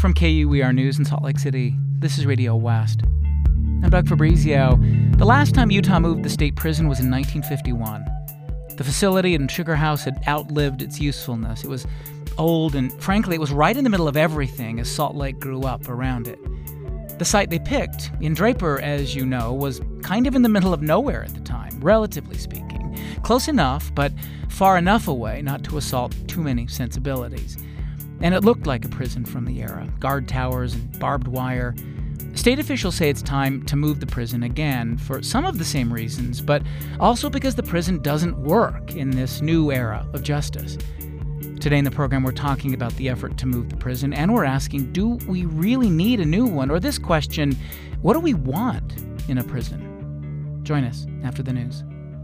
From KUER News in Salt Lake City, this is Radio West. I'm Doug Fabrizio. The last time Utah moved the state prison was in 1951. The facility in Sugar House had outlived its usefulness. It was old and, frankly, it was right in the middle of everything as Salt Lake grew up around it. The site they picked, in Draper, as you know, was kind of in the middle of nowhere at the time, relatively speaking. Close enough, but far enough away not to assault too many sensibilities. And it looked like a prison from the era, guard towers and barbed wire. State officials say it's time to move the prison again for some of the same reasons, but also because the prison doesn't work in this new era of justice. Today in the program, we're talking about the effort to move the prison, and we're asking, do we really need a new one? Or this question, what do we want in a prison? Join us after the news.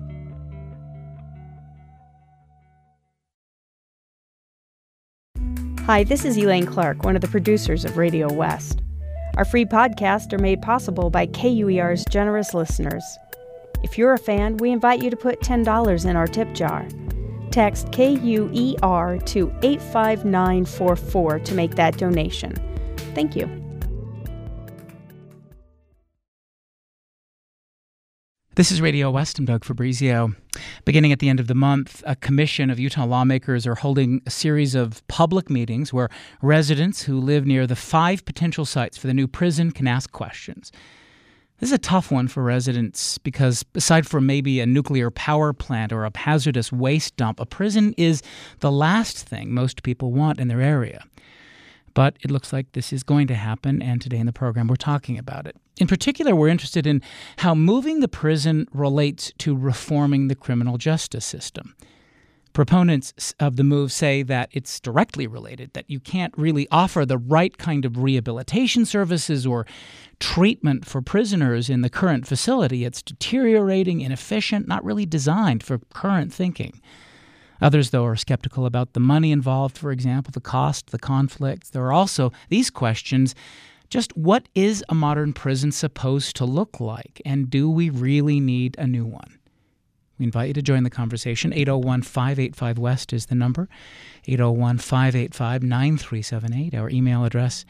Hi, this is Elaine Clark, one of the producers of Radio West. Our free podcasts are made possible by KUER's generous listeners. If you're a fan, we invite you to put $10 in our tip jar. Text KUER to 85944 to make that donation. Thank you. This is Radio West. I'm Doug Fabrizio. Beginning at the end of the month, a commission of Utah lawmakers are holding a series of public meetings where residents who live near the 5 potential sites for the new prison can ask questions. This is a tough one for residents because aside from maybe a nuclear power plant or a hazardous waste dump, a prison is the last thing most people want in their area. But it looks like this is going to happen, and today in the program we're talking about it. In particular, we're interested in how moving the prison relates to reforming the criminal justice system. Proponents of the move say that it's directly related, that you can't really offer the right kind of rehabilitation services or treatment for prisoners in the current facility. It's deteriorating, inefficient, not really designed for current thinking. Others, though, are skeptical about the money involved, for example, the cost, the conflicts. There are also these questions. Just what is a modern prison supposed to look like? And do we really need a new one? We invite you to join the conversation. 801-585-WEST is the number. 801-585-9378. Our email address,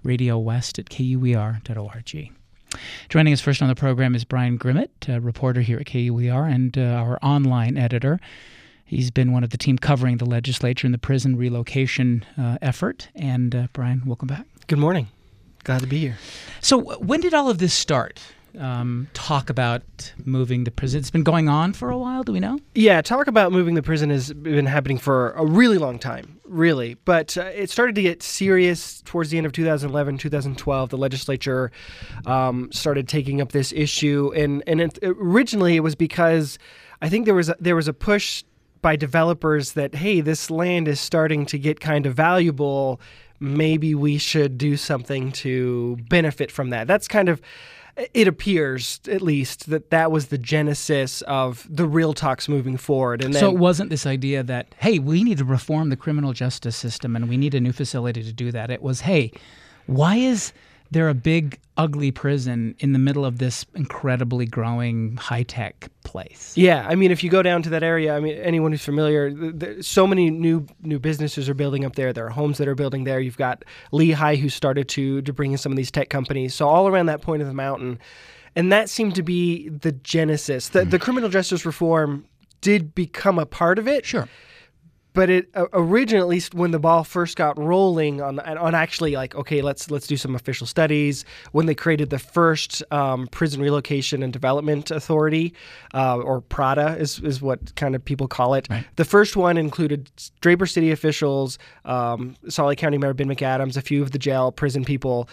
radiowest@kuer.org. Joining us first on the program is Brian Grimmett, a reporter here at KUER and our online editor. He's been one of the team covering the legislature and the prison relocation effort. And Brian, welcome back. Good morning. Glad to be here. So when did all of this start? Talk about moving the prison. It's been going on for a while. Do we know? Yeah, talk about moving the prison has been happening for a really long time, really. But it started to get serious towards the end of 2011, 2012. The legislature started taking up this issue. And originally it was because I think there was a push by developers that, hey, this land is starting to get kind of valuable. Maybe we should do something to benefit from that. That's kind of, it appears at least, that was the genesis of the real talks moving forward. And then, so it wasn't this idea that, hey, we need to reform the criminal justice system and we need a new facility to do that. It was, hey, why is there a big, ugly prison in the middle of this incredibly growing high-tech place? Yeah, I mean, if you go down to that area, I mean, anyone who's familiar, so many new businesses are building up there. There are homes that are building there. You've got Lehigh, who started to bring in some of these tech companies. So all around that point of the mountain. And that seemed to be the genesis. The criminal justice reform did become a part of it. Sure. But it originally, at least when the ball first got rolling on actually like, okay, let's do some official studies, when they created the first Prison Relocation and Development Authority, or PRADA is what kind of people call it. Right. The first one included Draper City officials, Salt Lake County Mayor Ben McAdams, a few of the jail prison people.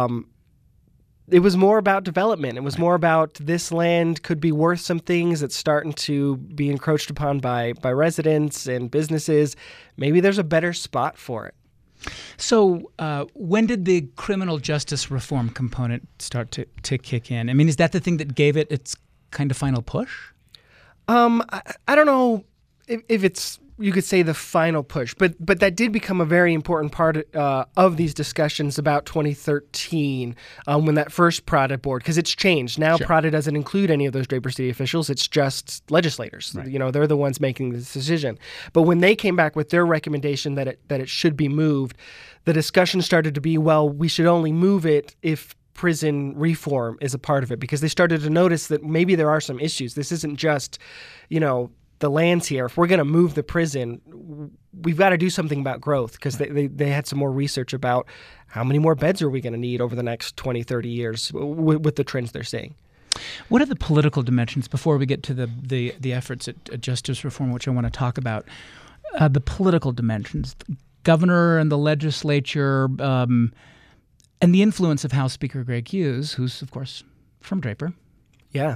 It was more about development. It was more about this land could be worth some things. It's starting to be encroached upon by residents and businesses. Maybe there's a better spot for it. So when did the criminal justice reform component start to kick in? I mean, is that the thing that gave it its kind of final push? I don't know if it's you could say, the final push. But that did become a very important part of these discussions about 2013 when that first Prada board, because it's changed. Now Prada doesn't include any of those Draper City officials. It's just legislators. Right. They're the ones making this decision. But when they came back with their recommendation that it should be moved, the discussion started to be, well, we should only move it if prison reform is a part of it, because they started to notice that maybe there are some issues. This isn't just, the lands here. If we're going to move the prison, we've got to do something about growth, because they had some more research about how many more beds are we going to need over the next 20, 30 years with the trends they're seeing. What are the political dimensions, before we get to the efforts at justice reform, which I want to talk about? The political dimensions, the governor and the legislature, and the influence of House Speaker Greg Hughes, who's, of course, from Draper. Yeah.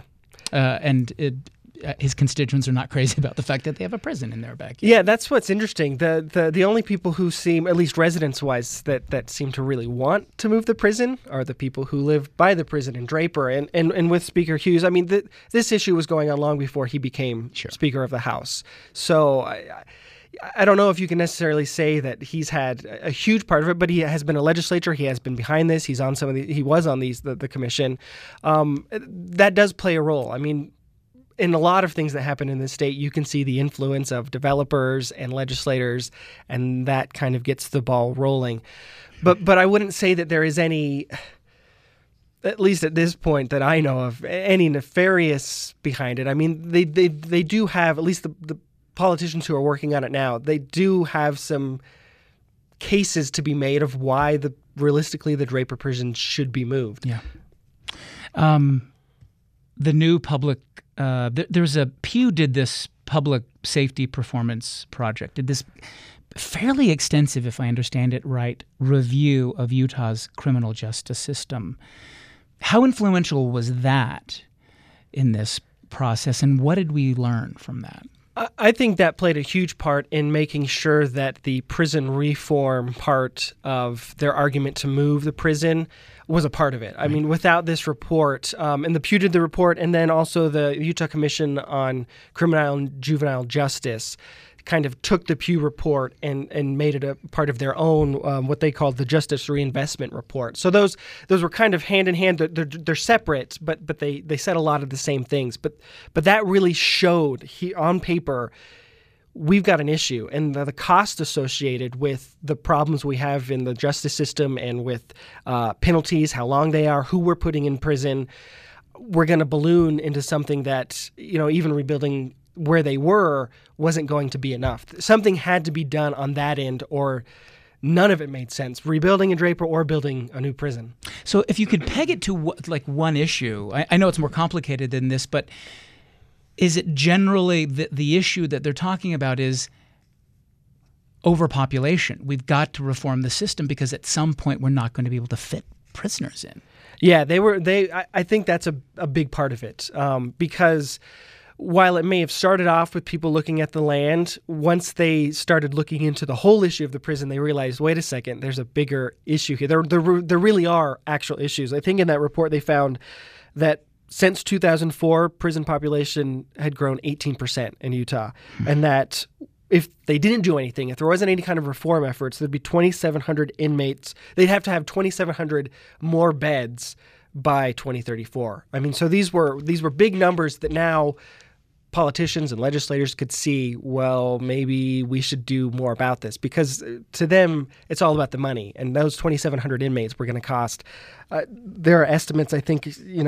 His constituents are not crazy about the fact that they have a prison in their backyard. Yeah, that's what's interesting. The only people who seem, at least residents-wise, that seem to really want to move the prison are the people who live by the prison in Draper. And with Speaker Hughes, I mean, this issue was going on long before he became Speaker of the House. So I don't know if you can necessarily say that he's had a huge part of it, but he has been a legislator. He has been behind this. He's on he was on the commission. That does play a role. I mean, in a lot of things that happen in this state, you can see the influence of developers and legislators, and that kind of gets the ball rolling. But I wouldn't say that there is any, at least at this point that I know of, any nefarious behind it. I mean, they do have, at least the politicians who are working on it now, they do have some cases to be made of why realistically the Draper prison should be moved. Yeah. The new public, there's Pew did this public safety performance project, did this fairly extensive, if I understand it right, review of Utah's criminal justice system. How influential was that in this process, and what did we learn from that? I think that played a huge part in making sure that the prison reform part of their argument to move the prison was a part of it. I mean, without this report, and the Pew did the report, and then also the Utah Commission on Criminal and Juvenile Justice kind of took the Pew report and made it a part of their own, what they called the Justice Reinvestment Report. So those were kind of hand in hand. They're separate, but they said a lot of the same things. But that really showed on paper, we've got an issue, and the cost associated with the problems we have in the justice system and with penalties, how long they are, who we're putting in prison, we're going to balloon into something that, even rebuilding where they were wasn't going to be enough. Something had to be done on that end, or none of it made sense, rebuilding in Draper or building a new prison. So if you could peg it to one issue, I know it's more complicated than this, but is it generally the issue that they're talking about is overpopulation? We've got to reform the system because at some point we're not going to be able to fit prisoners in. Yeah, I think that's a big part of it, because while it may have started off with people looking at the land, once they started looking into the whole issue of the prison, they realized, wait a second, there's a bigger issue here. There really are actual issues. I think in that report they found that since 2004, prison population had grown 18% in Utah, and that if they didn't do anything, if there wasn't any kind of reform efforts, there'd be 2,700 inmates. They'd have to have 2,700 more beds by 2034. I mean, so these were big numbers that now politicians and legislators could see, well, maybe we should do more about this, because to them, it's all about the money. And those 2,700 inmates were going to cost, there are estimates, I think,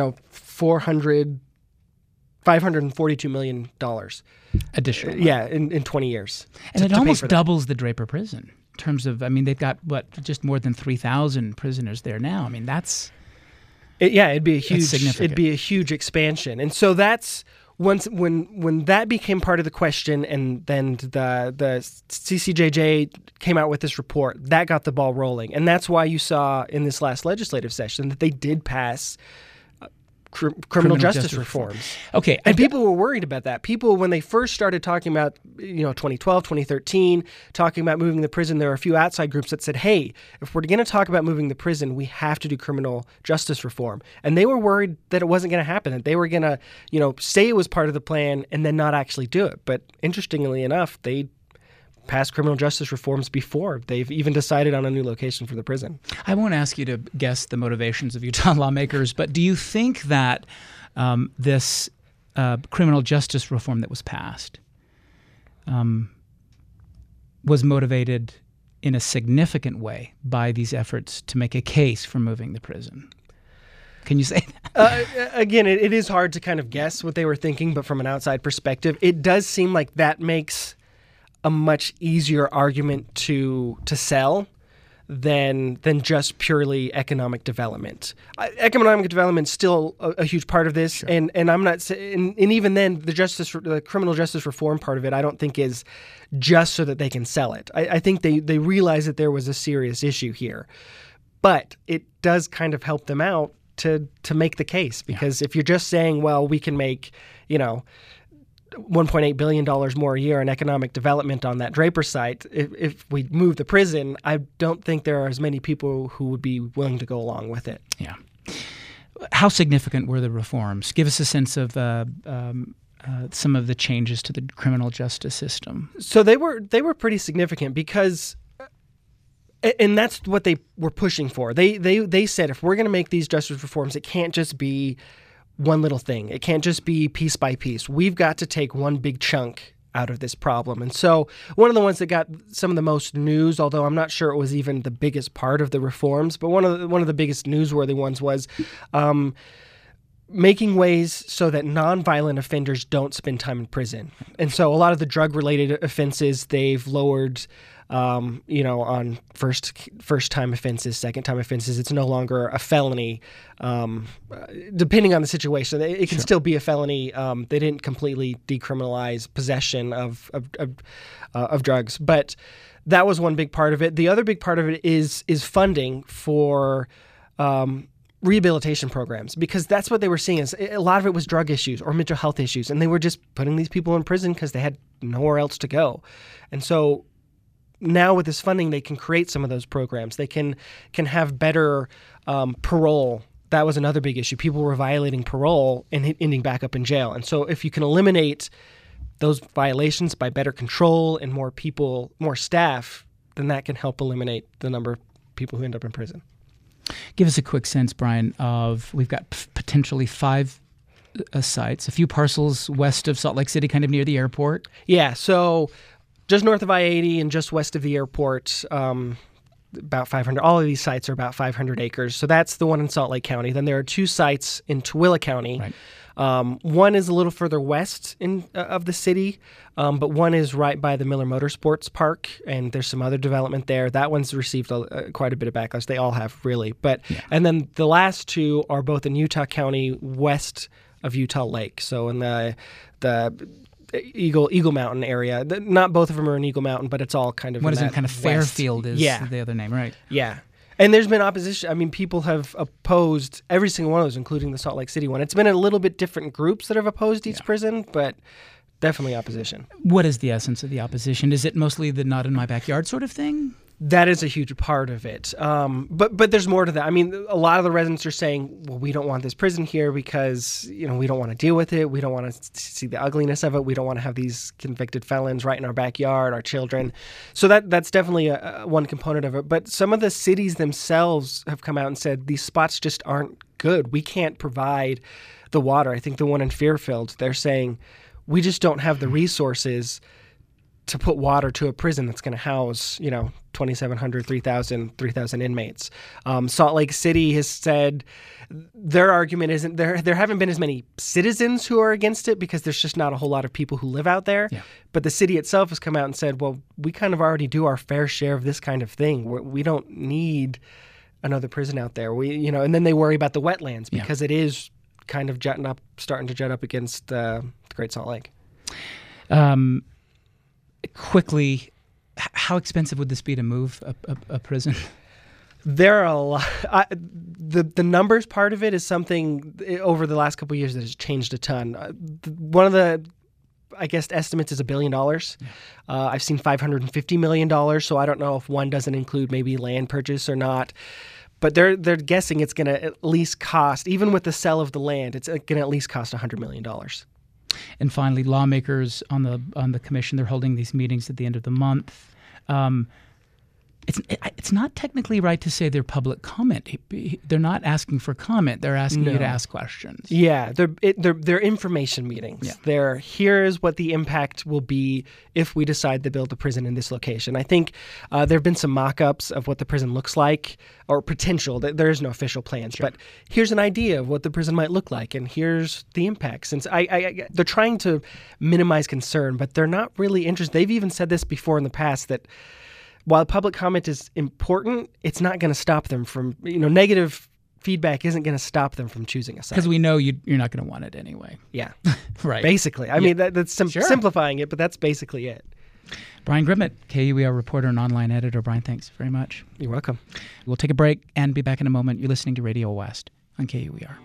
$542 million. Additional. Yeah, in 20 years. And it almost doubles the Draper prison in terms of, they've got, just more than 3,000 prisoners there now. I mean, that's... it'd be a huge expansion. And so that's... When that became part of the question, and then the CCJJ came out with this report, that got the ball rolling. And that's why you saw in this last legislative session that they did pass criminal justice reforms. Okay. And people were worried about that. People, when they first started talking about, 2012, 2013, talking about moving the prison, there were a few outside groups that said, hey, if we're going to talk about moving the prison, we have to do criminal justice reform. And they were worried that it wasn't going to happen, that they were going to, say it was part of the plan and then not actually do it. But interestingly enough, they passed criminal justice reforms before they've even decided on a new location for the prison. I won't ask you to guess the motivations of Utah lawmakers, but do you think that this criminal justice reform that was passed was motivated in a significant way by these efforts to make a case for moving the prison? Can you say that? Again, it is hard to kind of guess what they were thinking, but from an outside perspective, it does seem like that makes a much easier argument to sell than just purely economic development. Economic development is still a huge part of this, sure. and I'm not saying, and even then, the criminal justice reform part of it, I don't think is just so that they can sell it. I think they realize that there was a serious issue here, but it does kind of help them out to make the case, because if you're just saying, well, we can make, $1.8 billion more a year in economic development on that Draper site, if we move the prison, I don't think there are as many people who would be willing to go along with it. Yeah. How significant were the reforms? Give us a sense of some of the changes to the criminal justice system. So they were pretty significant because, and that's what they were pushing for. They said, if we're going to make these justice reforms, it can't just be one little thing. It can't just be piece by piece. We've got to take one big chunk out of this problem. And so one of the ones that got some of the most news, although I'm not sure it was even the biggest part of the reforms, but one of the biggest newsworthy ones was making ways so that nonviolent offenders don't spend time in prison. And so a lot of the drug-related offenses, they've lowered on first-time offenses, second-time offenses. It's no longer a felony, depending on the situation. It can still be a felony. They didn't completely decriminalize possession of drugs, but that was one big part of it. The other big part of it is funding for rehabilitation programs, because that's what they were seeing. Is a lot of it was drug issues or mental health issues, and they were just putting these people in prison because they had nowhere else to go, and so. Now with this funding, they can create some of those programs. They can have better parole. That was another big issue. People were violating parole and ending back up in jail. And so if you can eliminate those violations by better control and more people, more staff, then that can help eliminate the number of people who end up in prison. Give us a quick sense, Brian, of we've got potentially 5 sites, a few parcels west of Salt Lake City, kind of near the airport. Yeah, so just north of I-80 and just west of the airport, about 500. All of these sites are about 500 acres. So that's the one in Salt Lake County. Then there are 2 sites in Tooele County. Right. One is a little further west of the city, but one is right by the Miller Motorsports Park, and there's some other development there. That one's received quite a bit of backlash. They all have, really. And then the last 2 are both in Utah County, west of Utah Lake. So in the Eagle Mountain area. Not both of them are in Eagle Mountain, but it's all kind of one is in that kind of Fairfield is the other name, right? Yeah. And there's been opposition. I mean, people have opposed every single one of those, including the Salt Lake City one. It's been a little bit different groups that have opposed each prison, but definitely opposition. What is the essence of the opposition? Is it mostly the not in my backyard sort of thing? That is a huge part of it. But there's more to that. I mean, a lot of the residents are saying, well, we don't want this prison here because, we don't want to deal with it. We don't want to see the ugliness of it. We don't want to have these convicted felons right in our backyard, our children. So that's definitely one component of it. But some of the cities themselves have come out and said these spots just aren't good. We can't provide the water. I think the one in Fairfield, they're saying we just don't have the resources to put water to a prison that's going to house, 2,700, 3,000 inmates. Salt Lake City has said their argument isn't there haven't been as many citizens who are against it because there's just not a whole lot of people who live out there. Yeah. But the city itself has come out and said, well, we kind of already do our fair share of this kind of thing. We don't need another prison out there. And then they worry about the wetlands because it is kind of starting to jut up against the Great Salt Lake. Quickly, how expensive would this be to move a prison? There are a lot. The numbers part of it is something over the last couple of years that has changed a ton. One of the, I guess, estimates is $1 billion. I've seen $550 million, so I don't know if one doesn't include maybe land purchase or not. But they're guessing it's going to at least cost, even with the sale of the land, it's going to at least cost $100 million. And finally, lawmakers on the commission, they're holding these meetings at the end of the month. It's not technically right to say they're public comment. They're not asking for comment. They're asking you to ask questions. Yeah, they're information meetings. Yeah. Here's what the impact will be if we decide to build a prison in this location. I think there have been some mock-ups of what the prison looks like, or potential. There is no official plans, Sure. but here's an idea of what the prison might look like, and here's the impact. Since they're trying to minimize concern, but they're not really interested. They've even said this before in the past that while public comment is important, it's not going to stop them from, negative feedback isn't going to stop them from choosing a side. Because we know you're not going to want it anyway. Yeah. Right. Basically. I mean, that's Sure. simplifying it, but that's basically it. Brian Grimmett, KUER reporter and online editor. Brian, thanks very much. You're welcome. We'll take a break and be back in a moment. You're listening to Radio West on KUER.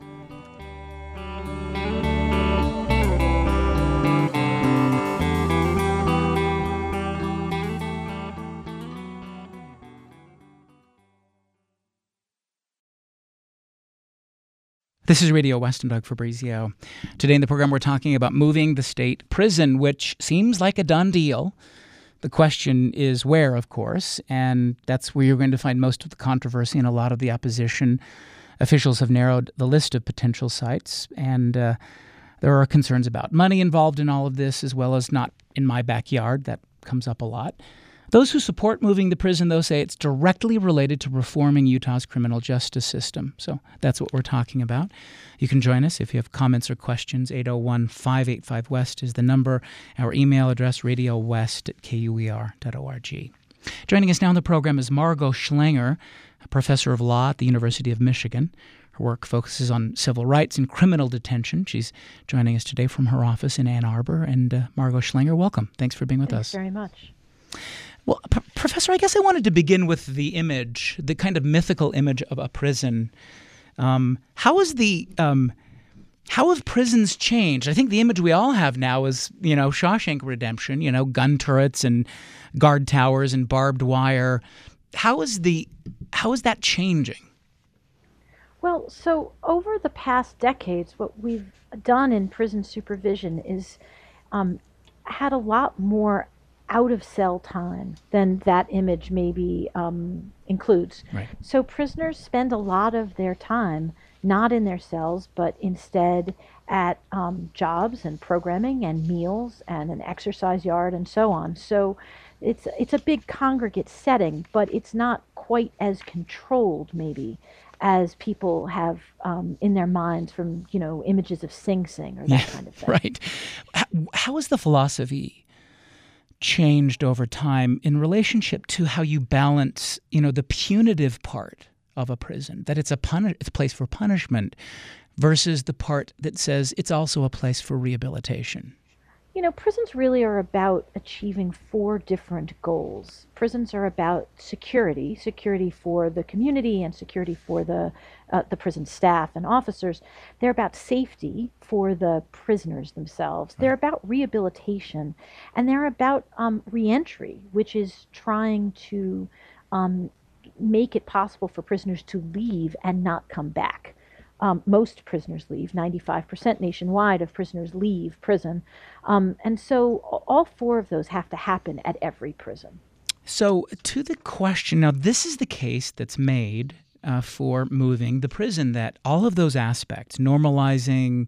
This is Radio West. I'm Doug Fabrizio. Today in the program, we're talking about moving the state prison, which seems like a done deal. The question is where, of course, and that's where you're going to find most of the controversy and a lot of the opposition. Officials have narrowed the list of potential sites, and there are concerns about money involved in all of this, as well as not in my backyard. That comes up a lot. Those who support moving the prison, though, say it's directly related to reforming Utah's criminal justice system. So that's what we're talking about. You can join us if you have comments or questions. 801-585-WEST is the number. Our email address, radiowest@kuer.org. Joining us now on the program is Margot Schlanger, a professor of law at the University of Michigan. Her work focuses on civil rights and criminal detention. She's joining us today from her office in Ann Arbor. And Margot Schlanger, welcome. Thanks for being with us. Thanks very much. Well, Professor, I guess I wanted to begin with the image, the kind of mythical image of a prison. How have prisons changed? I think the image we all have now is, Shawshank Redemption, gun turrets and guard towers and barbed wire. How is that changing? Well, so over the past decades, what we've done in prison supervision is had a lot more out-of-cell time than that image maybe includes. Right. So prisoners spend a lot of their time not in their cells, but instead at jobs and programming and meals and an exercise yard and so on. So it's a big congregate setting, but it's not quite as controlled maybe as people have in their minds from, images of Sing Sing or that kind of thing. Right. How is the philosophy changed over time in relationship to how you balance, the punitive part of a prison, that it's a place for punishment, versus the part that says it's also a place for rehabilitation? Prisons really are about achieving 4 different goals. Prisons are about security for the community and security for the prison staff and officers. They're about safety for the prisoners themselves. They're about rehabilitation, and they're about reentry, which is trying to make it possible for prisoners to leave and not come back. Most prisoners leave. 95% nationwide of prisoners leave prison. And so all 4 of those have to happen at every prison. So to the question, now this is the case that's made for moving the prison, that all of those aspects, normalizing,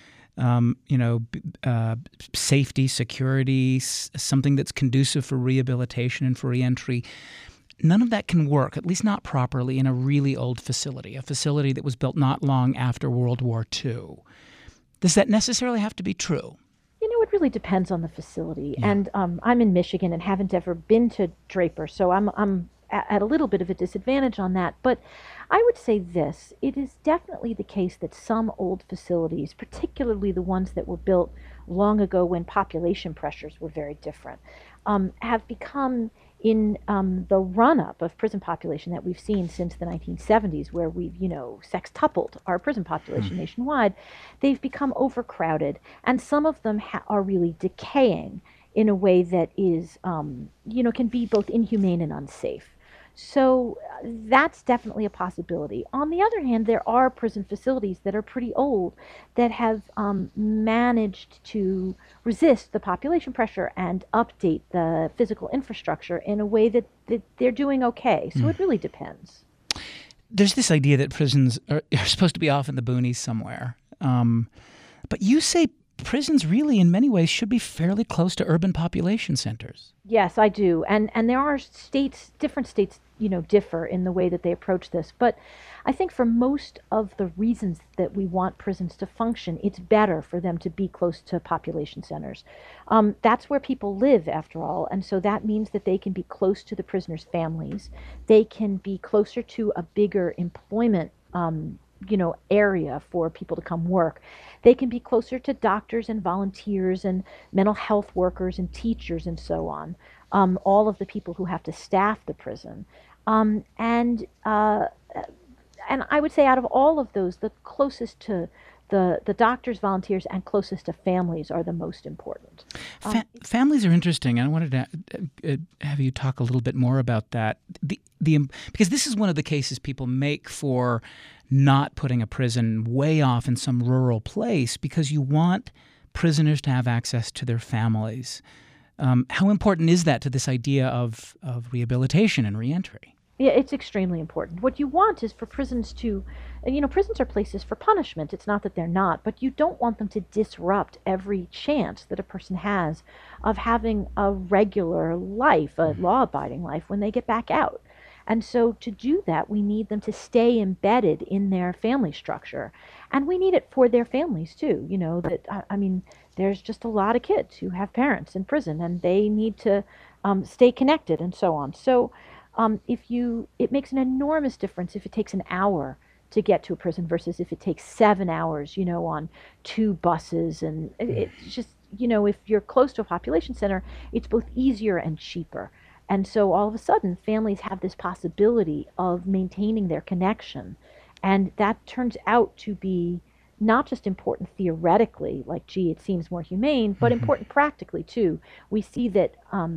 safety, security, something that's conducive for rehabilitation and for reentry, none of that can work, at least not properly, in a really old facility, a facility that was built not long after World War II. Does that necessarily have to be true? It really depends on the facility. Yeah. And I'm in Michigan and haven't ever been to Draper, so I'm at a little bit of a disadvantage on that. But I would say this: it is definitely the case that some old facilities, particularly the ones that were built long ago when population pressures were very different, have become, in the run-up of prison population that we've seen since the 1970s, where we've, sextupled our prison population nationwide, they've become overcrowded, and some of them are really decaying in a way that is, can be both inhumane and unsafe. So that's definitely a possibility. On the other hand, there are prison facilities that are pretty old that have managed to resist the population pressure and update the physical infrastructure in a way that they're doing okay. So it really depends. There's this idea that prisons are supposed to be off in the boonies somewhere. But you say prisons really, in many ways, should be fairly close to urban population centers. Yes, I do. And there are states, different states, differ in the way that they approach this. But I think for most of the reasons that we want prisons to function, it's better for them to be close to population centers. That's where people live, after all. And so that means that they can be close to the prisoners' families. They can be closer to a bigger employment area for people to come work. They can be closer to doctors and volunteers and mental health workers and teachers and so on, all of the people who have to staff the prison. And I would say out of all of those, the closest to the doctors, volunteers, and closest to families are the most important. Families are interesting, and I wanted to have you talk a little bit more about that. Because this is one of the cases people make for not putting a prison way off in some rural place, because you want prisoners to have access to their families. How important is that to this idea of rehabilitation and reentry? Yeah, it's extremely important. What you want is for prisons to, prisons are places for punishment. It's not that they're not, but you don't want them to disrupt every chance that a person has of having a regular life, a law-abiding life, when they get back out. And so to do that, we need them to stay embedded in their family structure. And we need it for their families, too. There's just a lot of kids who have parents in prison, and they need to stay connected and so on. So it makes an enormous difference if it takes an hour to get to a prison versus if it takes 7 hours, on 2 buses. And it's just, if you're close to a population center, it's both easier and cheaper. And so all of a sudden, families have this possibility of maintaining their connection. And that turns out to be not just important theoretically, like, gee, it seems more humane, but important practically, too. We see that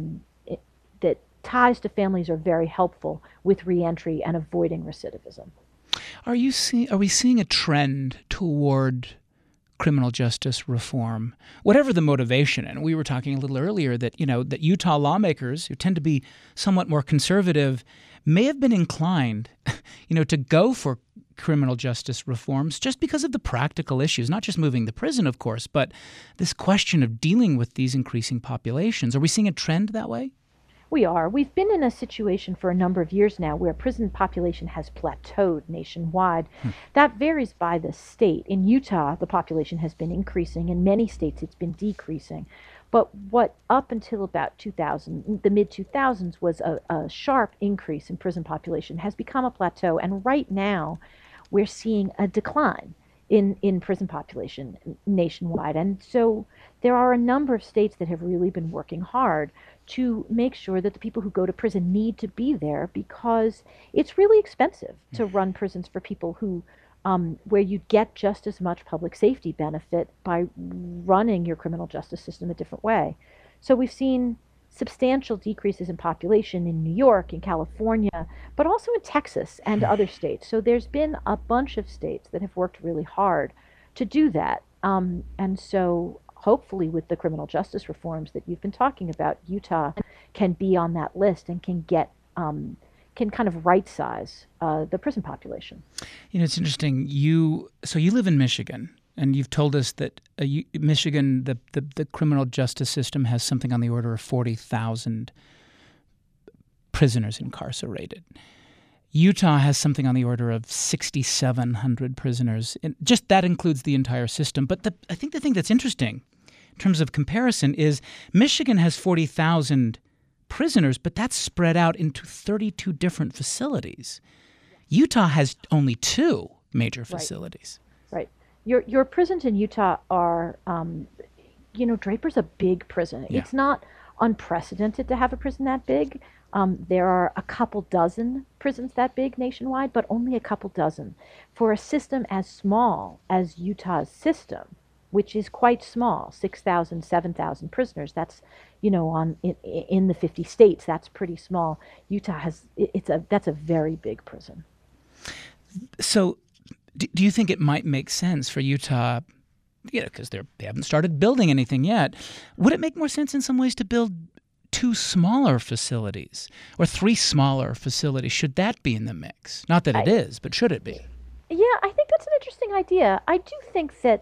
that ties to families are very helpful with reentry and avoiding recidivism. Are we seeing a trend toward criminal justice reform, whatever the motivation? And we were talking a little earlier that that Utah lawmakers, who tend to be somewhat more conservative, may have been inclined to go for criminal justice reforms just because of the practical issues, not just moving the prison, of course, but this question of dealing with these increasing populations. Are we seeing a trend that way? We are. We've been in a situation for a number of years now where prison population has plateaued nationwide. That varies by the state. In Utah, the population has been increasing. In many states, it's been decreasing. But what up until about the mid-2000s, was a sharp increase in prison population has become a plateau. And right now, we're seeing a decline in prison population nationwide. And so there are a number of states that have really been working hard to make sure that the people who go to prison need to be there, because it's really expensive to run prisons for people who where you get just as much public safety benefit by running your criminal justice system a different way. So we've seen substantial decreases in population in New York, in California, but also in Texas and other states. So there's been a bunch of states that have worked really hard to do that. And so hopefully with the criminal justice reforms that you've been talking about, Utah can be on that list and can get can kind of right size the prison population. It's interesting. So you live in Michigan, and you've told us that Michigan, the criminal justice system has something on the order of 40,000 prisoners incarcerated. Utah has something on the order of 6,700 prisoners. And just that includes the entire system. But I think the thing that's interesting in terms of comparison is Michigan has 40,000 prisoners, but that's spread out into 32 different facilities. Utah has only 2 major facilities. Right. Your prisons in Utah are, Draper's a big prison. Yeah. It's not unprecedented to have a prison that big. There are a couple dozen prisons that big nationwide, but only a couple dozen. For a system as small as Utah's system, which is quite small, 6,000, 7,000 prisoners. That's, in the 50 states, that's pretty small. Utah that's a very big prison. So do you think it might make sense for Utah, because they haven't started building anything yet, would it make more sense in some ways to build 2 smaller facilities or 3 smaller facilities? Should that be in the mix? Not that it is, but should it be? Yeah, I think that's an interesting idea. I do think that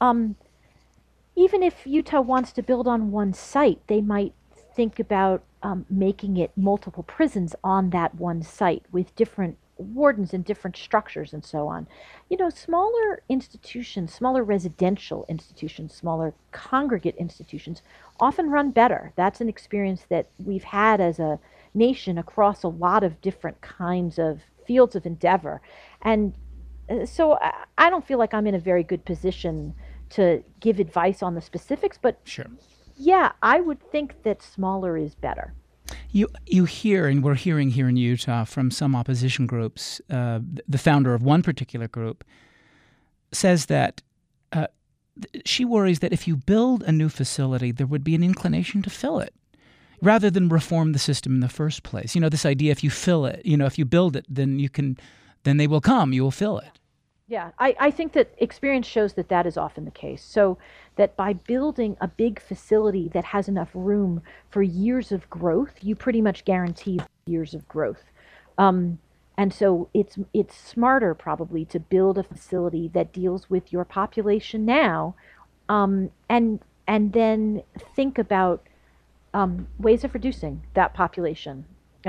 even if Utah wants to build on one site, they might think about making it multiple prisons on that one site with different wardens and different structures and so on. Smaller institutions, smaller residential institutions, smaller congregate institutions often run better. That's an experience that we've had as a nation across a lot of different kinds of fields of endeavor. And so I don't feel like I'm in a very good position to give advice on the specifics, but sure. Yeah, I would think that smaller is better. You hear, and we're hearing here in Utah from some opposition groups, the founder of one particular group says that she worries that if you build a new facility, there would be an inclination to fill it rather than reform the system in the first place. This idea, if you fill it, if you build it, then they will come, you will fill it. Yeah, I think that experience shows that that is often the case. So that by building a big facility that has enough room for years of growth, you pretty much guarantee years of growth. And so it's smarter probably to build a facility that deals with your population now, and then think about ways of reducing that population.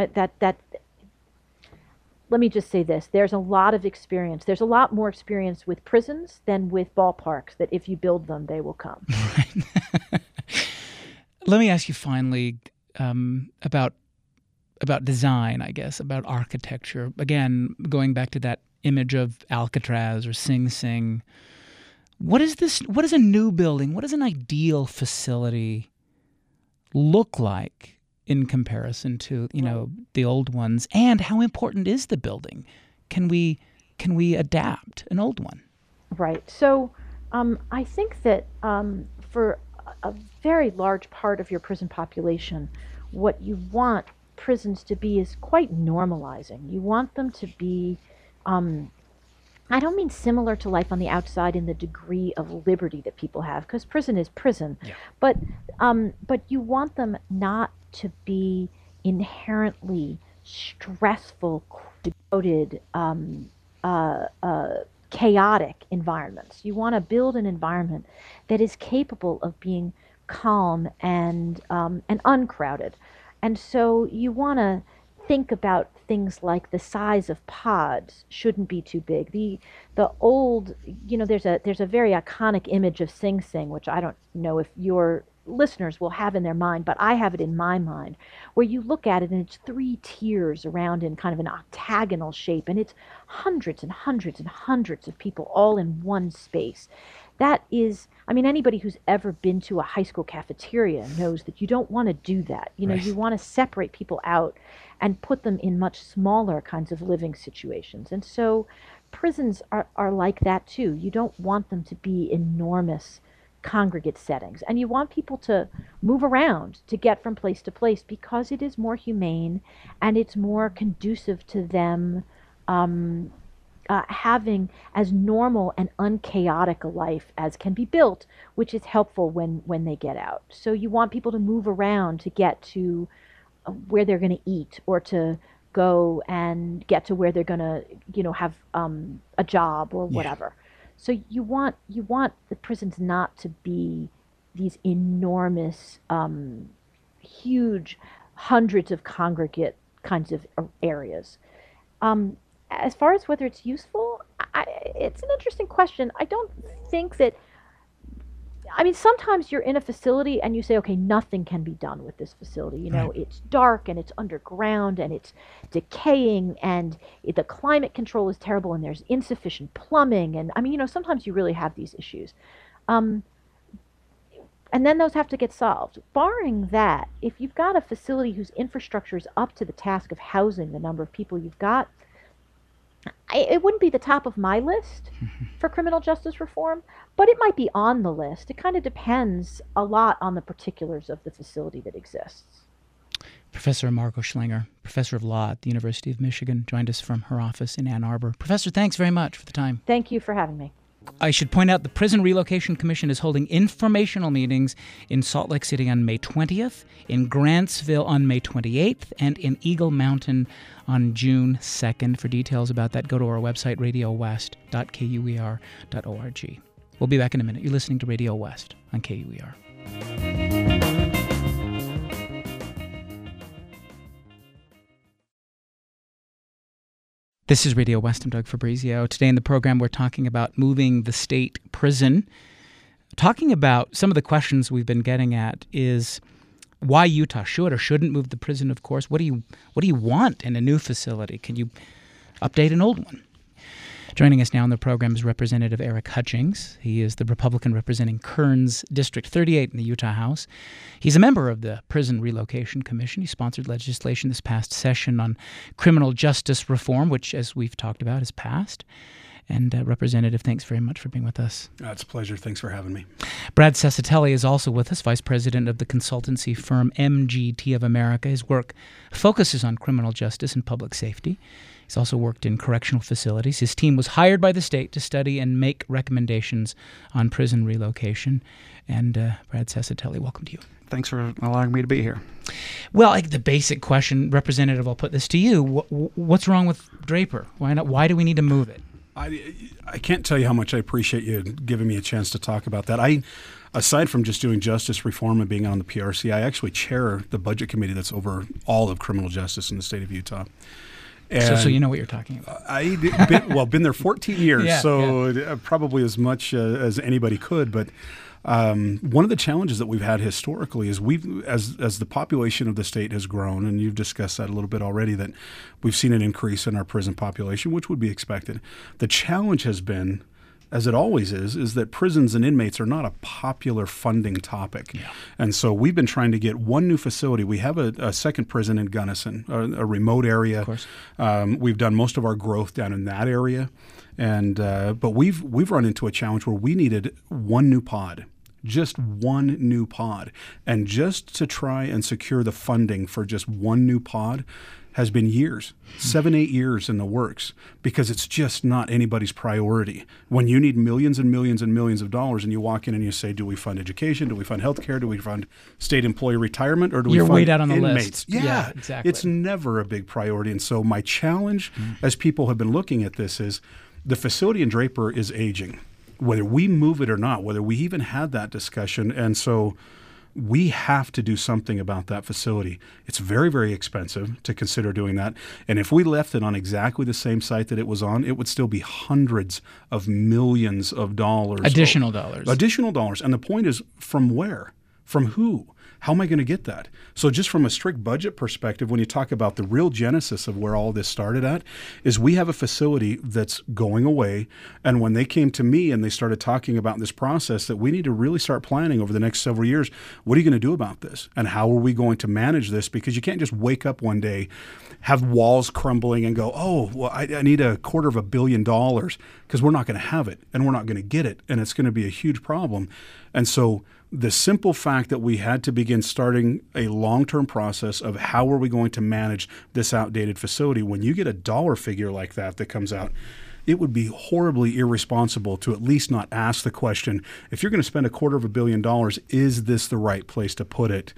Let me just say this. There's a lot of experience. There's a lot more experience with prisons than with ballparks, that if you build them, they will come. Right. Let me ask you finally about design, I guess, about architecture. Again, going back to that image of Alcatraz or Sing Sing. What is a new building? What does an ideal facility look like in comparison to, the old ones? And how important is the building? Can we adapt an old one? Right. So I think that for a very large part of your prison population, what you want prisons to be is quite normalizing. You want them to be, I don't mean similar to life on the outside in the degree of liberty that people have, because prison is prison. Yeah. But you want them not to be inherently stressful, devoted, chaotic environments. You want to build an environment that is capable of being calm and uncrowded. And so you want to think about things like the size of pods shouldn't be too big. The old, there's a very iconic image of Sing Sing, which I don't know if your listeners will have in their mind, but I have it in my mind, where you look at it and it's 3 tiers around in kind of an octagonal shape, and it's hundreds and hundreds and hundreds of people all in one space. That is, anybody who's ever been to a high school cafeteria knows that you don't want to do that. Right. You want to separate people out and put them in much smaller kinds of living situations. And so prisons are like that too. You don't want them to be enormous congregate settings, and you want people to move around to get from place to place, because it is more humane and it's more conducive to them having as normal and unchaotic a life as can be built, which is helpful when they get out. So you want people to move around to get to where they're going to eat, or to go and get to where they're going to have a job or whatever. Yeah. So you want the prisons not to be these enormous, huge, hundreds of congregate kinds of areas. As far as whether it's useful, it's an interesting question. I don't think that. Sometimes you're in a facility and you say, okay, nothing can be done with this facility. Right. It's dark and it's underground and it's decaying and the climate control is terrible and there's insufficient plumbing. And sometimes you really have these issues. And then those have to get solved. Barring that, if you've got a facility whose infrastructure is up to the task of housing the number of people you've got, it wouldn't be the top of my list for criminal justice reform, but it might be on the list. It kind of depends a lot on the particulars of the facility that exists. Professor Margot Schlanger, professor of law at the University of Michigan, joined us from her office in Ann Arbor. Professor, thanks very much for the time. Thank you for having me. I should point out the Prison Relocation Commission is holding informational meetings in Salt Lake City on May 20th, in Grantsville on May 28th, and in Eagle Mountain on June 2nd. For details about that, go to our website, radiowest.kuer.org. We'll be back in a minute. You're listening to Radio West on KUER. This is Radio West. I'm Doug Fabrizio. Today in the program, we're talking about moving the state prison. Talking about some of the questions we've been getting at is why Utah should or shouldn't move the prison, of course. What do you want in a new facility? Can you update an old one? Joining us now on the program is Representative Eric Hutchings. He is the Republican representing Kearns District 38 in the Utah House. He's a member of the Prison Relocation Commission. He sponsored legislation this past session on criminal justice reform, which, as we've talked about, has passed. And Representative, thanks very much for being with us. It's a pleasure. Thanks for having me. Brad Cesatelli is also with us, Vice President of the consultancy firm MGT of America. His work focuses on criminal justice and public safety. He's also worked in correctional facilities. His team was hired by the state to study and make recommendations on prison relocation. And Brad Cesatelli, welcome to you. Thanks for allowing me to be here. Well, the basic question, Representative, I'll put this to you. What's wrong with Draper? Why not? Why do we need to move it? I can't tell you how much I appreciate you giving me a chance to talk about that. Aside from just doing justice reform and being on the PRC, I actually chair the budget committee that's over all of criminal justice in the state of Utah. So you know what you're talking about. Been there 14 years, probably as much as anybody could. But one of the challenges that we've had historically is as the population of the state has grown, and you've discussed that a little bit already, that we've seen an increase in our prison population, which would be expected. The challenge has been, as it always is that prisons and inmates are not a popular funding topic. Yeah. And so we've been trying to get one new facility. We have a second prison in Gunnison, a remote area. Of course. We've done most of our growth down in that area. And but we've run into a challenge where we needed one new pod. Just one new pod. And just to try and secure the funding for just one new pod has been years, 7-8 years in the works, because it's just not anybody's priority. When you need millions and millions and millions of dollars and you walk in and you say, do we fund education? Do we fund healthcare? Do we fund state employee retirement? Or do we fund way down on the inmates? list. Yeah, exactly. It's never a big priority. And so my challenge as people have been looking at this is the facility in Draper is aging, whether we move it or not, whether we even had that discussion. And so we have to do something about that facility. It's very, very expensive to consider doing that. And if we left it on exactly the same site that it was on, it would still be hundreds of millions of dollars. Additional dollars. Additional dollars. And the point is, from where? From who? How am I going to get that? So just from a strict budget perspective, when you talk about the real genesis of where all this started at, is we have a facility that's going away. And when they came to me and they started talking about this process, that we need to really start planning over the next several years, what are you going to do about this? And how are we going to manage this? Because you can't just wake up one day, have walls crumbling and go, oh, well, I need $250 million, because we're not going to have it and we're not going to get it. And it's going to be a huge problem. And so the simple fact that we had to begin starting a long-term process of how are we going to manage this outdated facility, when you get a dollar figure like that comes out, it would be horribly irresponsible to at least not ask the question, if you're going to spend $250 million, is this the right place to put it?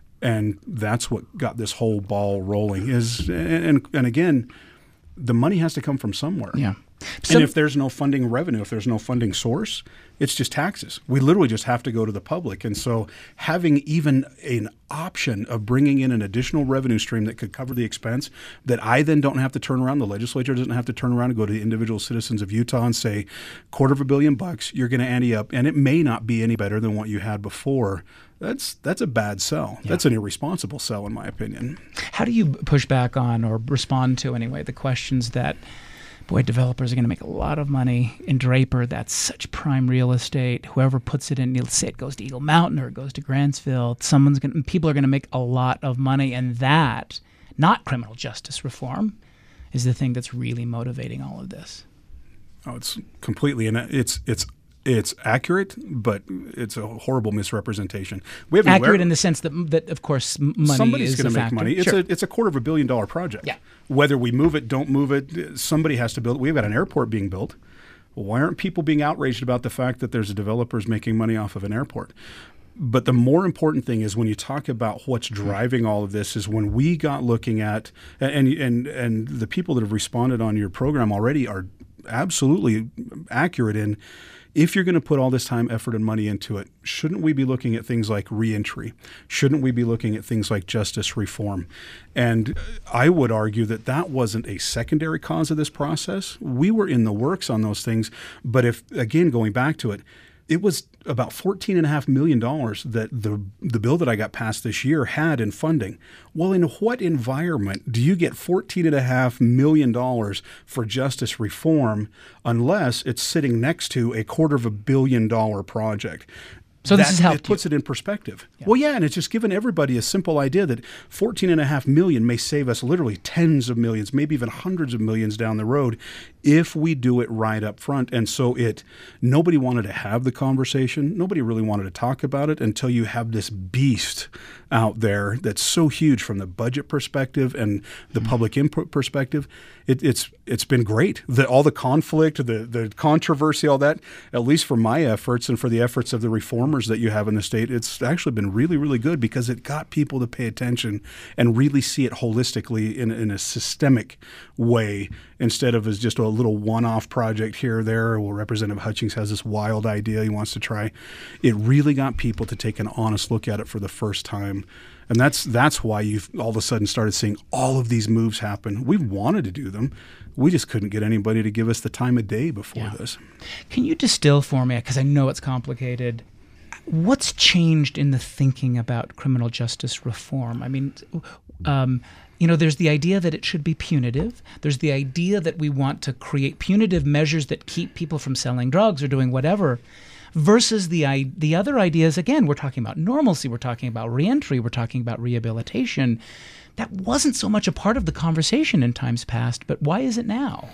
And that's what got this whole ball rolling. And again, the money has to come from somewhere. Yeah. And if there's no funding revenue, if there's no funding source, it's just taxes. We literally just have to go to the public. And so having even an option of bringing in an additional revenue stream that could cover the expense, that I then don't have to turn around, the legislature doesn't have to turn around and go to the individual citizens of Utah and say, $250 million, you're going to ante up, and it may not be any better than what you had before. That's a bad sell. Yeah. That's an irresponsible sell, in my opinion. How do you push back on, or respond to anyway, the questions that, boy, developers are going to make a lot of money in Draper? That's such prime real estate. Whoever puts it in, let's say it goes to Eagle Mountain or it goes to Grantsville, people are going to make a lot of money, and that, not criminal justice reform, is the thing that's really motivating all of this. Oh, it's completely, and it's accurate, but it's a horrible misrepresentation. We have accurate in the sense that of course, money somebody's is going to make factor. money. It's Sure. it's a $250 million project. Yeah. Whether we move it, don't move it, somebody has to build it. We've got an airport being built. Well, why aren't people being outraged about the fact that there's developers making money off of an airport? But the more important thing is when you talk about what's driving all of this is when we got looking at, and the people that have responded on your program already are absolutely accurate in, if you're going to put all this time, effort, and money into it, shouldn't we be looking at things like reentry? Shouldn't we be looking at things like justice reform? And I would argue that that wasn't a secondary cause of this process. We were in the works on those things. But if, again, going back to it, it was about $14.5 million that the bill that I got passed this year had in funding. Well, in what environment do you get $14.5 million for justice reform unless it's sitting next to a $250 million project? So this has helped It puts it in perspective. Yeah. Well, yeah, and it's just given everybody a simple idea that $14.5 million may save us literally tens of millions, maybe even hundreds of millions down the road if we do it right up front. And so nobody wanted to have the conversation. Nobody really wanted to talk about it until you have this beast out there that's so huge from the budget perspective and the public input perspective. It's been great. All the conflict, the controversy, all that, at least for my efforts and for the efforts of the reformers that you have in the state, it's actually been really, really good because it got people to pay attention and really see it holistically in a systemic way instead of as just a little one-off project here or there. Well, Representative Hutchings has this wild idea he wants to try. It really got people to take an honest look at it for the first time. And that's why you've all of a sudden started seeing all of these moves happen. We wanted to do them. We just couldn't get anybody to give us the time of day before this. Can you distill for me, because I know it's complicated, what's changed in the thinking about criminal justice reform? I mean, there's the idea that it should be punitive. There's the idea that we want to create punitive measures that keep people from selling drugs or doing whatever. Versus the other ideas, again, we're talking about normalcy, we're talking about reentry, we're talking about rehabilitation. That wasn't so much a part of the conversation in times past, but why is it now?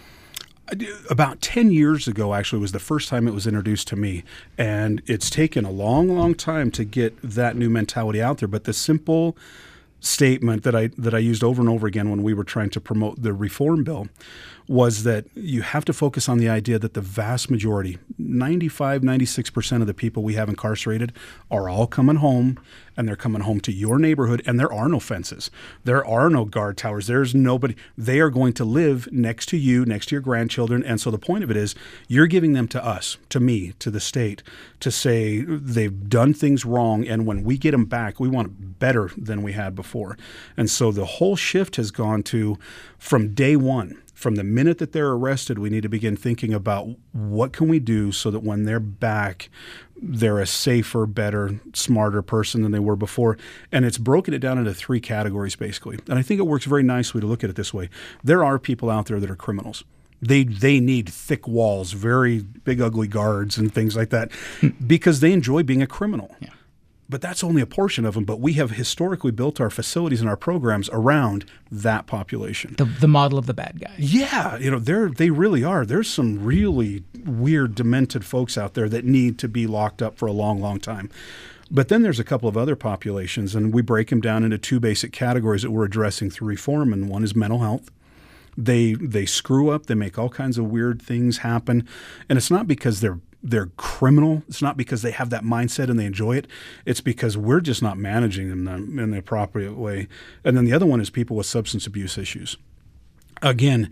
About 10 years ago, actually, was the first time it was introduced to me. And it's taken a long, long time to get that new mentality out there. But the simple statement that I used over and over again when we were trying to promote the reform bill was that you have to focus on the idea that the vast majority, 95, 96% of the people we have incarcerated are all coming home, and they're coming home to your neighborhood, and there are no fences. There are no guard towers. There's nobody. They are going to live next to you, next to your grandchildren. And so the point of it is you're giving them to us, to me, to the state, to say they've done things wrong, and when we get them back, we want it better than we had before. And so the whole shift has gone to, from day one, from the minute that they're arrested, we need to begin thinking about what can we do so that when they're back, they're a safer, better, smarter person than they were before. And it's broken it down into 3 categories, basically. And I think it works very nicely to look at it this way. There are people out there that are criminals. They need thick walls, very big, ugly guards and things like that because they enjoy being a criminal. Yeah. But that's only a portion of them. But we have historically built our facilities and our programs around that population. The model of the bad guy. Yeah, they really are. There's some really weird, demented folks out there that need to be locked up for a long, long time. But then there's a couple of other populations, and we break them down into 2 basic categories that we're addressing through reform. And one is mental health. They screw up. They make all kinds of weird things happen. And it's not because they're criminal. It's not because they have that mindset and they enjoy it. It's because we're just not managing them in the appropriate way. And then the other one is people with substance abuse issues. Again,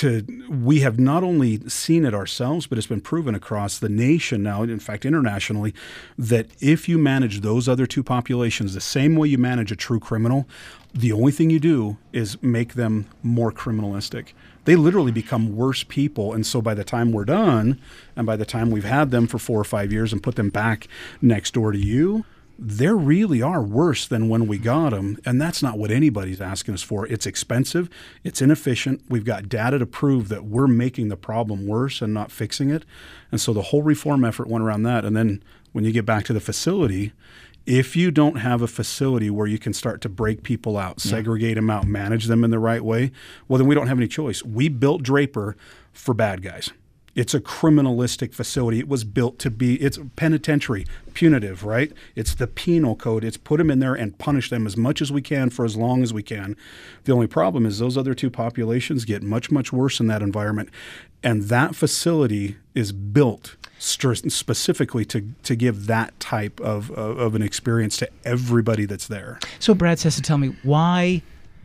we have not only seen it ourselves, but it's been proven across the nation now, in fact, internationally, that if you manage those other 2 populations the same way you manage a true criminal, the only thing you do is make them more criminalistic. They literally become worse people. And so by the time we're done, and by the time we've had them for 4 or 5 years and put them back next door to you, they really are worse than when we got them. And that's not what anybody's asking us for. It's expensive. It's inefficient. We've got data to prove that we're making the problem worse and not fixing it. And so the whole reform effort went around that. And then when you get back to the facility, If you don't have a facility where you can start to break people out, segregate them out, manage them in the right way, well, then we don't have any choice. We built Draper for bad guys. It's a criminalistic facility. It was built to be, it's penitentiary, punitive, right? It's the penal code. It's put them in there and punish them as much as we can for as long as we can. The only problem is those other two populations get much, much worse in that environment. And that facility is built specifically to give that type of an experience to everybody that's there. So Brad says to tell me why,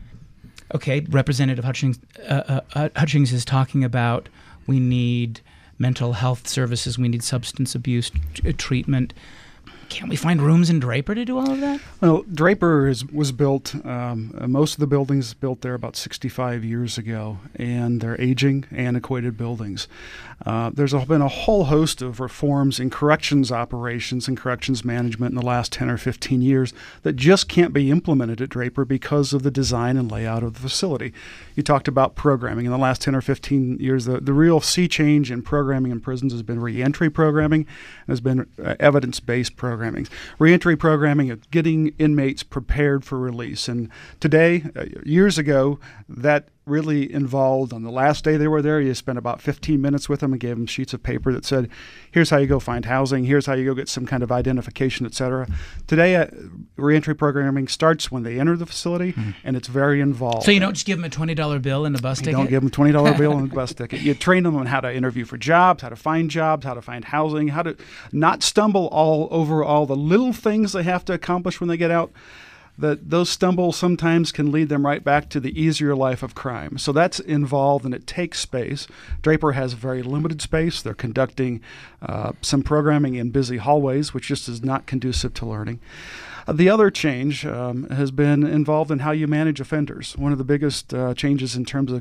okay, Representative Hutchings is talking about we need mental health services, we need substance abuse treatment. Can't we find rooms in Draper to do all of that? Well, Draper was built, most of the buildings built there about 65 years ago, and they're aging, antiquated buildings. There's been a whole host of reforms in corrections operations and corrections management in the last 10 or 15 years that just can't be implemented at Draper because of the design and layout of the facility. You talked about programming. In the last 10 or 15 years, the real sea change in programming in prisons has been reentry programming, and has been evidence-based programming. Reentry programming of getting inmates prepared for release. And today, years ago, that really involved, on the last day they were there, you spent about 15 minutes with them and gave them sheets of paper that said, here's how you go find housing, here's how you go get some kind of identification, etc. Today, reentry programming starts when they enter the facility, and it's very involved. So you don't just give them a $20 bill and a bus ticket? You don't give them a $20 bill and a bus ticket. You train them on how to interview for jobs, how to find housing, how to not stumble all over all the little things they have to accomplish when they get out. That those stumbles sometimes can lead them right back to the easier life of crime. So that's involved, and it takes space. Draper has very limited space. They're conducting some programming in busy hallways, which just is not conducive to learning. The other change has been involved in how you manage offenders. One of the biggest changes in terms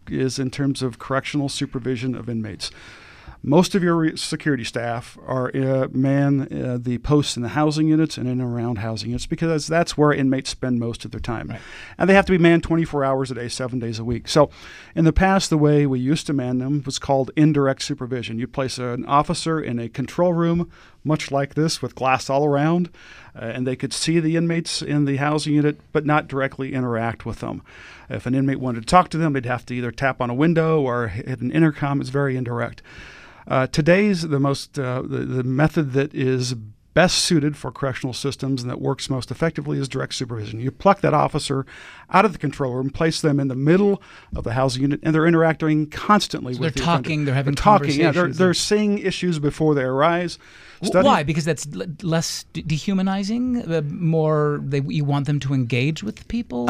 of correctional supervision of inmates. Most of your security staff are man the posts in the housing units and in and around housing units because that's where inmates spend most of their time. Right. And they have to be manned 24 hours a day, 7 days a week. So in the past, the way we used to man them was called indirect supervision. You place an officer in a control room, much like this, with glass all around, and they could see the inmates in the housing unit, but not directly interact with them. If an inmate wanted to talk to them, they'd have to either tap on a window or hit an intercom. It's very indirect. Today's the method that is best suited for correctional systems and that works most effectively is direct supervision. You pluck that officer out of the control room, place them in the middle of the housing unit, and they're interacting constantly with the offender. They're having conversations. Yeah, they're seeing issues before they arise. Why? Because that's less dehumanizing? You want them to engage with people?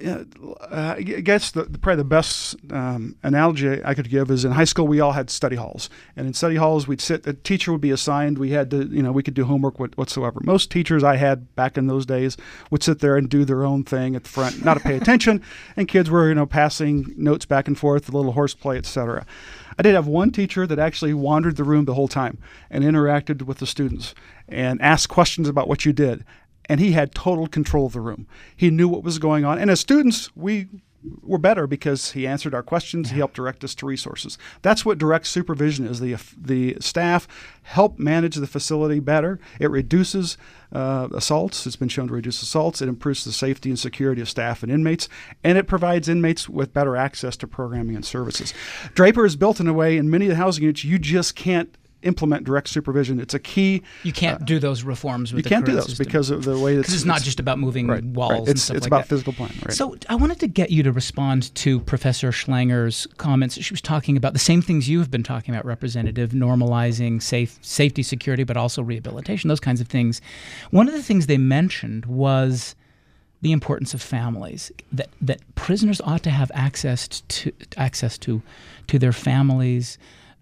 I guess probably the best analogy I could give is in high school we all had study halls, and in study halls we'd sit. A teacher would be assigned. We had to, we could do homework whatsoever. Most teachers I had back in those days would sit there and do their own thing at the front, not to pay attention, and kids were passing notes back and forth, a little horseplay, etc. I did have one teacher that actually wandered the room the whole time and interacted with the students and asked questions about what you did. And he had total control of the room. He knew what was going on. And as students, we were better because he answered our questions. He helped direct us to resources. That's what direct supervision is. The staff help manage the facility better. It reduces assaults. It's been shown to reduce assaults. It improves the safety and security of staff and inmates, and it provides inmates with better access to programming and services. Draper is built in a way in many of the housing units you just can't implement direct supervision. It's a key. You can't do those reforms with the current system. You can't do those because of the way because it's not just about moving walls right. and stuff like that. It's about physical planning. Right. So I wanted to get you to respond to Professor Schlanger's comments. She was talking about the same things you have been talking about, Representative, normalizing safety, security, but also rehabilitation, those kinds of things. One of the things they mentioned was the importance of families, that prisoners ought to have access to their families,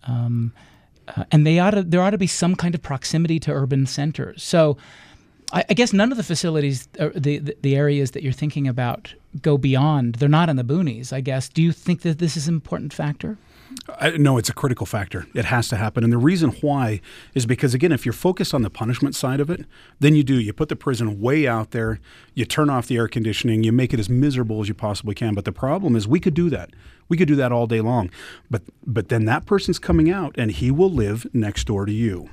and there ought to be some kind of proximity to urban centers. So I guess none of the facilities, the areas that you're thinking about, go beyond. They're not in the boonies, I guess. Do you think that this is an important factor? No, it's a critical factor. It has to happen. And the reason why is because, again, if you're focused on the punishment side of it, then you put the prison way out there, you turn off the air conditioning, you make it as miserable as you possibly can. But the problem is we could do that. We could do that all day long. But then that person's coming out and he will live next door to you.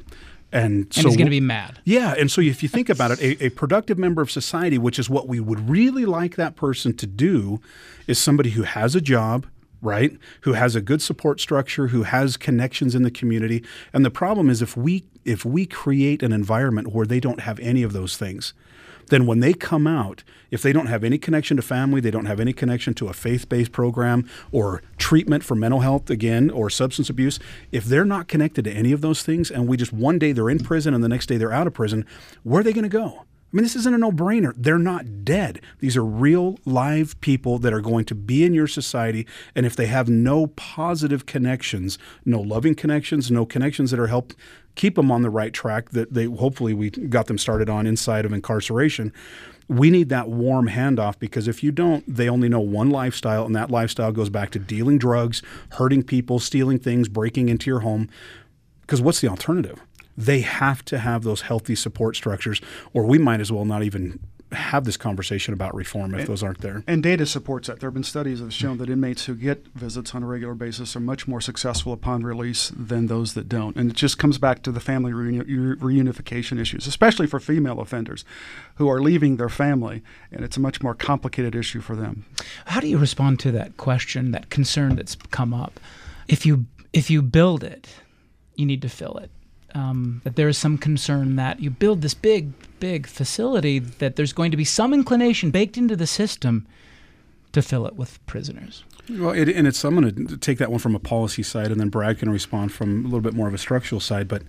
And he's going to be mad. Yeah. And so if you think about it, a productive member of society, which is what we would really like that person to do, is somebody who has a job, right? Who has a good support structure, who has connections in the community. And the problem is if we create an environment where they don't have any of those things, then when they come out, if they don't have any connection to family, they don't have any connection to a faith-based program or treatment for mental health, again, or substance abuse, if they're not connected to any of those things and we just one day they're in prison and the next day they're out of prison, where are they going to go? I mean, this isn't a no-brainer. They're not dead. These are real, live people that are going to be in your society, and if they have no positive connections, no loving connections, no connections that are help keep them on the right track that they hopefully we got them started on inside of incarceration, we need that warm handoff, because if you don't, they only know one lifestyle, and that lifestyle goes back to dealing drugs, hurting people, stealing things, breaking into your home. Because what's the alternative? They have to have those healthy support structures, or we might as well not even have this conversation about reform if those aren't there. And data supports that. There have been studies that have shown that inmates who get visits on a regular basis are much more successful upon release than those that don't. And it just comes back to the family reunification issues, especially for female offenders who are leaving their family, and it's a much more complicated issue for them. How do you respond to that question, that concern that's come up? If you build it, you need to fill it. That there is some concern that you build this big facility, that there's going to be some inclination baked into the system to fill it with prisoners. Well, I'm going to take that one from a policy side, and then Brad can respond from a little bit more of a structural side. But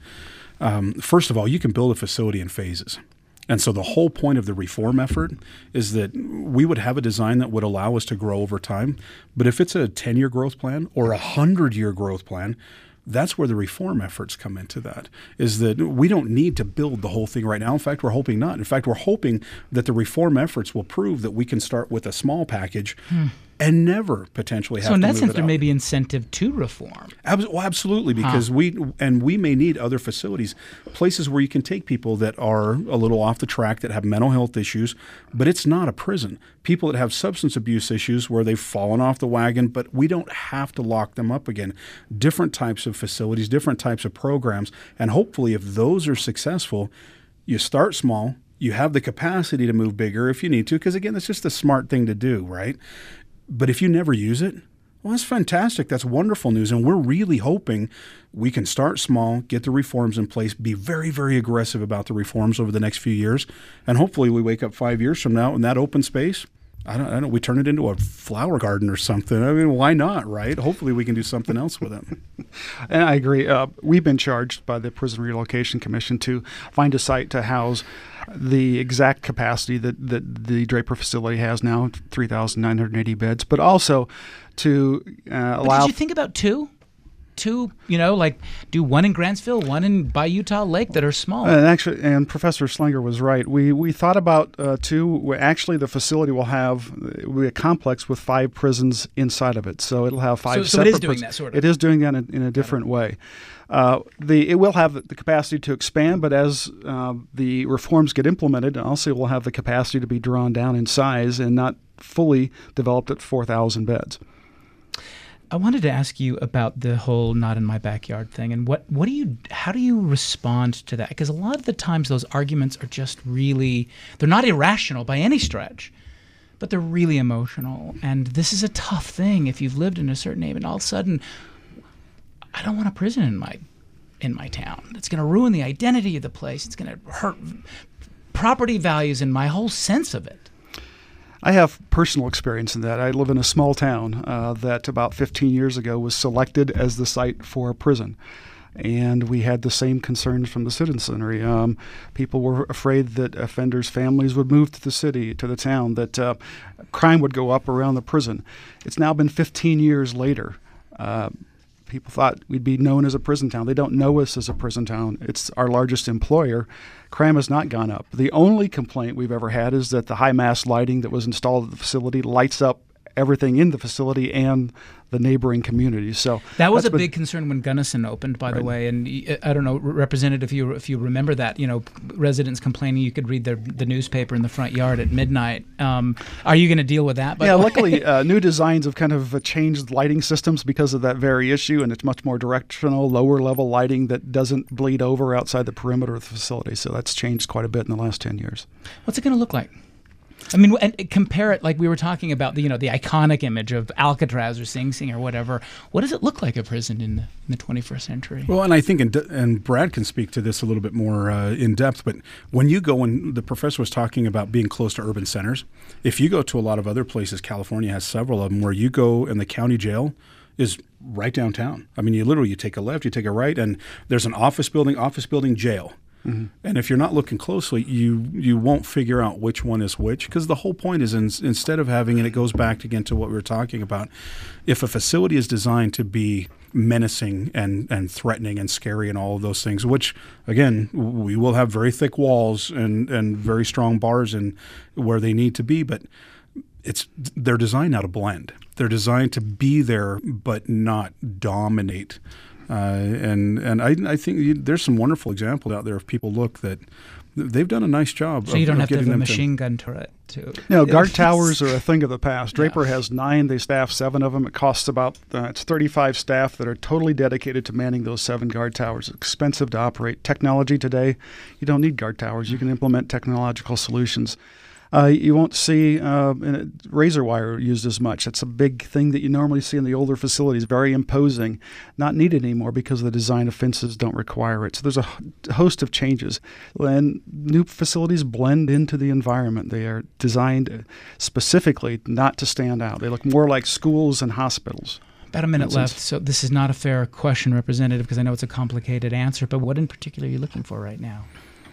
first of all, you can build a facility in phases. And so the whole point of the reform effort is that we would have a design that would allow us to grow over time. But if it's a 10-year growth plan or a 100-year growth plan, that's where the reform efforts come into that, is that we don't need to build the whole thing right now. In fact, we're hoping not. In fact, we're hoping that the reform efforts will prove that we can start with a small package and never potentially have to move it out. So in that sense, there may be incentive to reform. Well, absolutely, because we may need other facilities, places where you can take people that are a little off the track, that have mental health issues, but it's not a prison. People that have substance abuse issues where they've fallen off the wagon, but we don't have to lock them up again. Different types of facilities, different types of programs, and hopefully if those are successful, you start small, you have the capacity to move bigger if you need to, because again, that's just the smart thing to do, right? But if you never use it, well, that's fantastic. That's wonderful news. And we're really hoping we can start small, get the reforms in place, be very, very aggressive about the reforms over the next few years. And hopefully we wake up 5 years from now in that open space, I don't know, we turn it into a flower garden or something. I mean, why not, right? Hopefully we can do something else with it. And I agree. We've been charged by the Prison Relocation Commission to find a site to house the exact capacity that the Draper facility has now, 3,980 beds, but also to allow... But did you think about two, like do one in Grantsville, one by Utah Lake that are small? And Professor Slinger was right. We thought about two. Actually, the facility will be a complex with 5 prisons inside of it. So it'll have 5 separate So it is doing prisons. that, sort of. It is doing that in a different way. It will have the capacity to expand, but as the reforms get implemented, also it will have the capacity to be drawn down in size and not fully developed at 4,000 beds. I wanted to ask you about the whole "not in my backyard" thing, and how do you respond to that? Because a lot of the times those arguments are just they're not irrational by any stretch, but they're really emotional. And this is a tough thing if you've lived in a certain neighborhood, and all of a sudden, I don't want a prison in my town. It's going to ruin the identity of the place. It's going to hurt property values and my whole sense of it. I have personal experience in that. I live in a small town that about 15 years ago was selected as the site for a prison. And we had the same concerns from the citizenry. People were afraid that offenders' families would move to the city, to the town, that crime would go up around the prison. It's now been 15 years later. People thought we'd be known as a prison town. They don't know us as a prison town. It's our largest employer. Crime has not gone up. The only complaint we've ever had is that the high mast lighting that was installed at the facility lights up everything in the facility and the neighboring communities. So that was a big concern when Gunnison opened, by the way. And I don't know, Representative, if you remember that, residents complaining you could read the newspaper in the front yard at midnight. Are you going to deal with that? Luckily, new designs have kind of changed lighting systems because of that very issue, and it's much more directional, lower level lighting that doesn't bleed over outside the perimeter of the facility. So that's changed quite a bit in the last 10 years. What's it going to look like? I mean, and compare it like we were talking about the iconic image of Alcatraz or Sing Sing or whatever. What does it look like a prison in the 21st century? Well, and I think, and Brad can speak to this a little bit more in depth, but when you go, and the professor was talking about being close to urban centers, if you go to a lot of other places, California has several of them, where you go and the county jail is right downtown. I mean, you take a left, you take a right, and there's an office building, jail. Mm-hmm. And if you're not looking closely, you won't figure out which one is which, because the whole point is instead of having, and it goes back again to what we were talking about, if a facility is designed to be menacing and threatening and scary and all of those things, which, again, we will have very thick walls and very strong bars in where they need to be, but they're designed now to blend. They're designed to be there but not dominate. And I think there's some wonderful examples out there if people look that they've done a nice job. So you don't have to have a them machine gun turret to. No, guard towers are a thing of the past. Draper has 9. They staff 7 of them. It costs about it's 35 staff that are totally dedicated to manning those 7 guard towers. It's expensive to operate. Technology today, you don't need guard towers. You can implement technological solutions. You won't see razor wire used as much. That's a big thing that you normally see in the older facilities, very imposing, not needed anymore because the design of fences don't require it. So there's a host of changes. And new facilities blend into the environment. They are designed specifically not to stand out. They look more like schools and hospitals. About a minute left, so this is not a fair question, Representative, because I know it's a complicated answer, but what in particular are you looking for right now?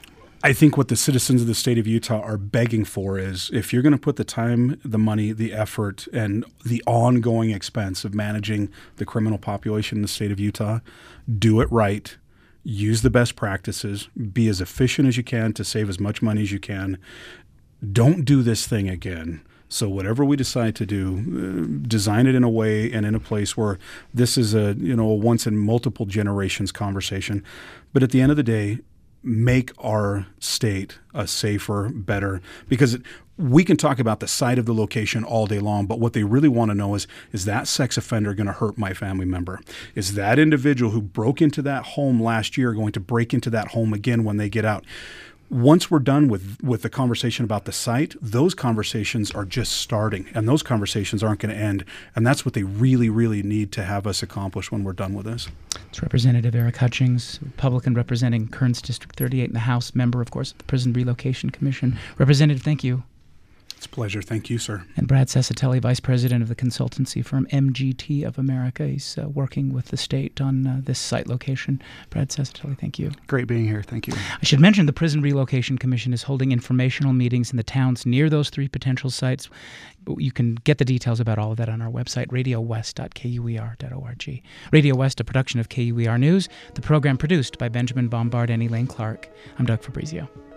I think what the citizens of the state of Utah are begging for is, if you're going to put the time, the money, the effort, and the ongoing expense of managing the criminal population in the state of Utah, do it right, use the best practices, be as efficient as you can to save as much money as you can. Don't do this thing again. So whatever we decide to do, design it in a way and in a place where this is a once in multiple generations conversation. But at the end of the day, make our state a safer, better, because we can talk about the site of the location all day long, but what they really want to know is that sex offender going to hurt my family member? Is that individual who broke into that home last year going to break into that home again when they get out? Once we're done with the conversation about the site, those conversations are just starting, and those conversations aren't going to end. And that's what they really, really need to have us accomplish when we're done with this. It's Representative Eric Hutchings, Republican representing Kearns District 38 in the House, member, of course, of the Prison Relocation Commission. Representative, thank you. It's a pleasure. Thank you, sir. And Brad Cesatelli, Vice President of the consultancy firm MGT of America. He's working with the state on this site location. Brad Cesatelli, thank you. Great being here. Thank you. I should mention the Prison Relocation Commission is holding informational meetings in the towns near those 3 potential sites. You can get the details about all of that on our website, radiowest.kuer.org. Radio West, a production of KUER News. The program produced by Benjamin Bombard and Elaine Clark. I'm Doug Fabrizio.